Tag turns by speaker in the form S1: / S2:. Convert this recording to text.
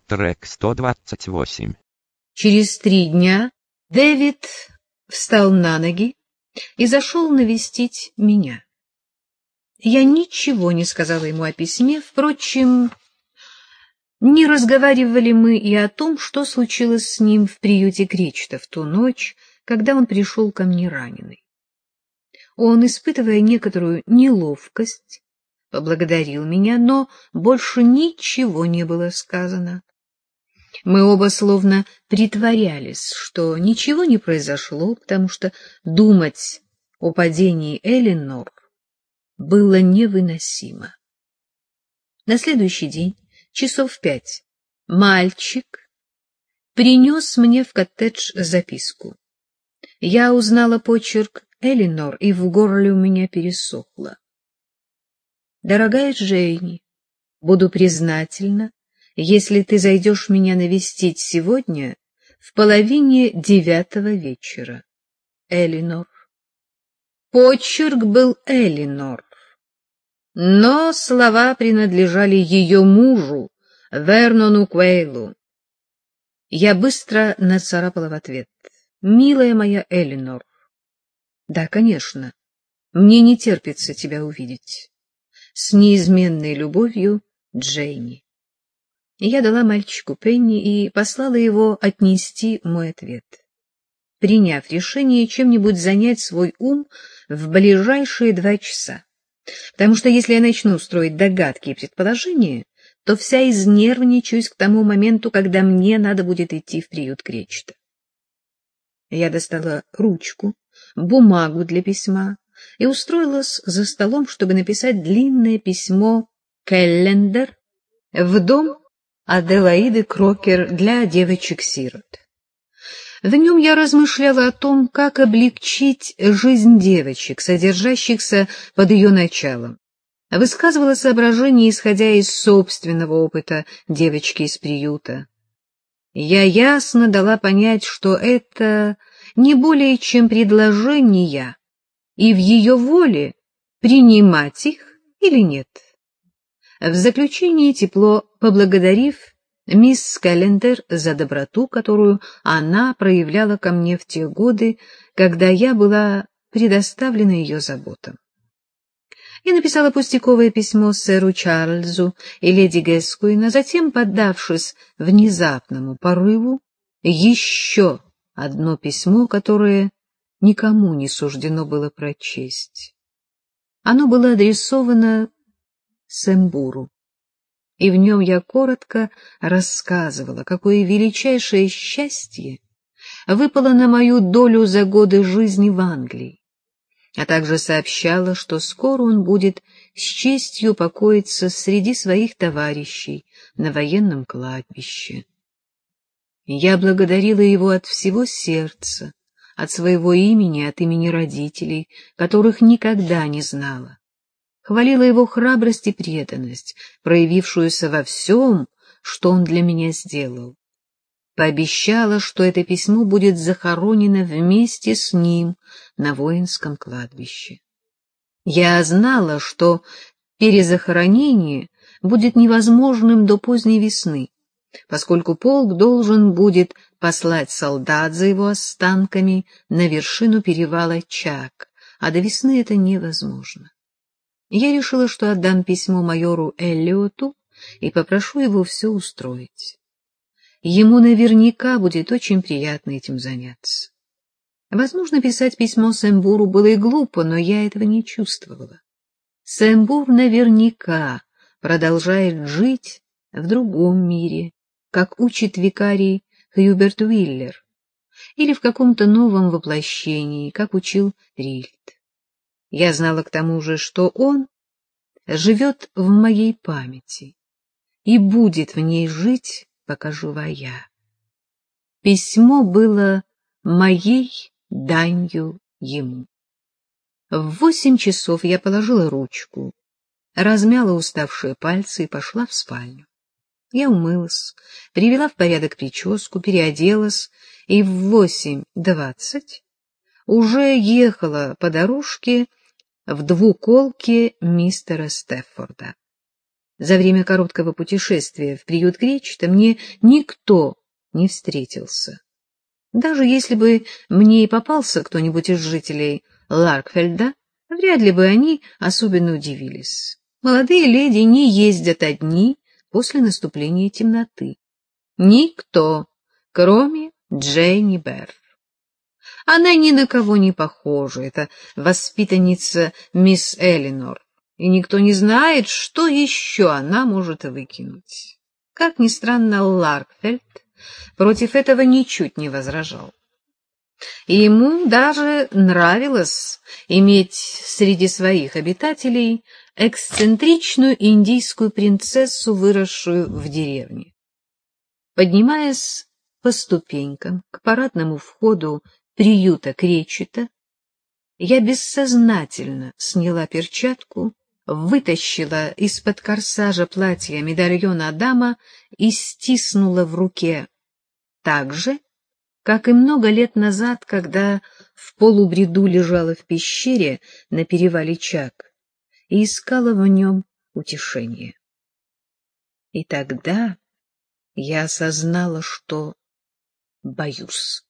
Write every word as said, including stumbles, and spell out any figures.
S1: Трек сто двадцать восемь.
S2: Через три дня Дэвид встал на ноги и зашел навестить меня. Я ничего не сказала ему о письме, впрочем, не разговаривали мы и о том, что случилось с ним в приюте Кречета в ту ночь, когда он пришел ко мне раненый. Он, испытывая некоторую неловкость, поблагодарил меня, но больше ничего не было сказано. Мы оба словно притворялись, что ничего не произошло, потому что думать о падении Элинор было невыносимо. На следующий день, часов в пять, мальчик принес мне в коттедж записку. Я узнала почерк Элинор, и в горле у меня пересохло. «Дорогая Джейни, буду признательна, если ты зайдешь меня навестить сегодня в половине девятого вечера. Элинор». Почерк был Элинор, но слова принадлежали ее мужу, Вернону Куэйлу. Я быстро нацарапала в ответ: «Милая моя Элинор, да, конечно, мне не терпится тебя увидеть. С неизменной любовью, Джейни». Я дала мальчику пенни и послала его отнести мой ответ, приняв решение чем-нибудь занять свой ум в ближайшие два часа, потому что если я начну строить догадки и предположения, то вся изнервничаюсь к тому моменту, когда мне надо будет идти в приют Кречета. Я достала ручку, бумагу для письма и устроилась за столом, чтобы написать длинное письмо Келлендер в дом Аделаиды Крокер для девочек-сирот. В нем я размышляла о том, как облегчить жизнь девочек, содержащихся под ее началом. Высказывала соображения, исходя из собственного опыта девочки из приюта. Я ясно дала понять, что это не более чем предложения, и в ее воле принимать их или нет. В заключение, тепло поблагодарив мисс Келлендер за доброту, которую она проявляла ко мне в те годы, когда я была предоставлена ее заботам. Я написала пустяковое письмо сэру Чарльзу и леди Гэскуин, а затем, поддавшись внезапному порыву, еще одно письмо, которое никому не суждено было прочесть. Оно было адресовано Сэмбуру, и в нем я коротко рассказывала, какое величайшее счастье выпало на мою долю за годы жизни в Англии, а также сообщала, что скоро он будет с честью покоиться среди своих товарищей на военном кладбище. Я благодарила его от всего сердца, от своего имени, от имени родителей, которых никогда не знала. Хвалила его храбрость и преданность, проявившуюся во всем, что он для меня сделал. Пообещала, что это письмо будет захоронено вместе с ним на воинском кладбище. Я знала, что перезахоронение будет невозможным до поздней весны, поскольку полк должен будет послать солдат за его останками на вершину перевала Чак, а до весны это невозможно. Я решила, что отдам письмо майору Эллиоту и попрошу его все устроить. Ему наверняка будет очень приятно этим заняться. Возможно, писать письмо Сэмбуру было и глупо, но я этого не чувствовала. Сэмбур наверняка продолжает жить в другом мире, как учит викарий Хьюберт Уиллер, или в каком-то новом воплощении, как учил Рильд. Я знала к тому же, что он живет в моей памяти и будет в ней жить, пока жива я. Письмо было моей данью ему. В восемь часов я положила ручку, размяла уставшие пальцы и пошла в спальню. Я умылась, привела в порядок прическу, переоделась и в восемь двадцать уже ехала по дорожке в двуколке мистера Стеффорда. За время короткого путешествия в приют Кречета мне никто не встретился. Даже если бы мне и попался кто-нибудь из жителей Ларкфельда, вряд ли бы они особенно удивились. Молодые леди не ездят одни после наступления темноты. Никто, кроме Дженни Берр. Она ни на кого не похожа, это воспитанница мисс Элинор, и никто не знает, что еще она может выкинуть. Как ни странно, Ларкфельд против этого ничуть не возражал. И ему даже нравилось иметь среди своих обитателей эксцентричную индийскую принцессу, выросшую в деревне. Поднимаясь по ступенькам к парадному входу приюта Кречета, я бессознательно сняла перчатку, вытащила из-под корсажа платья медальон Адама и стиснула в руке так же, как и много лет назад, когда в полубреду лежала в пещере на перевале Чак и искала в нем утешение. И тогда я осознала, что боюсь.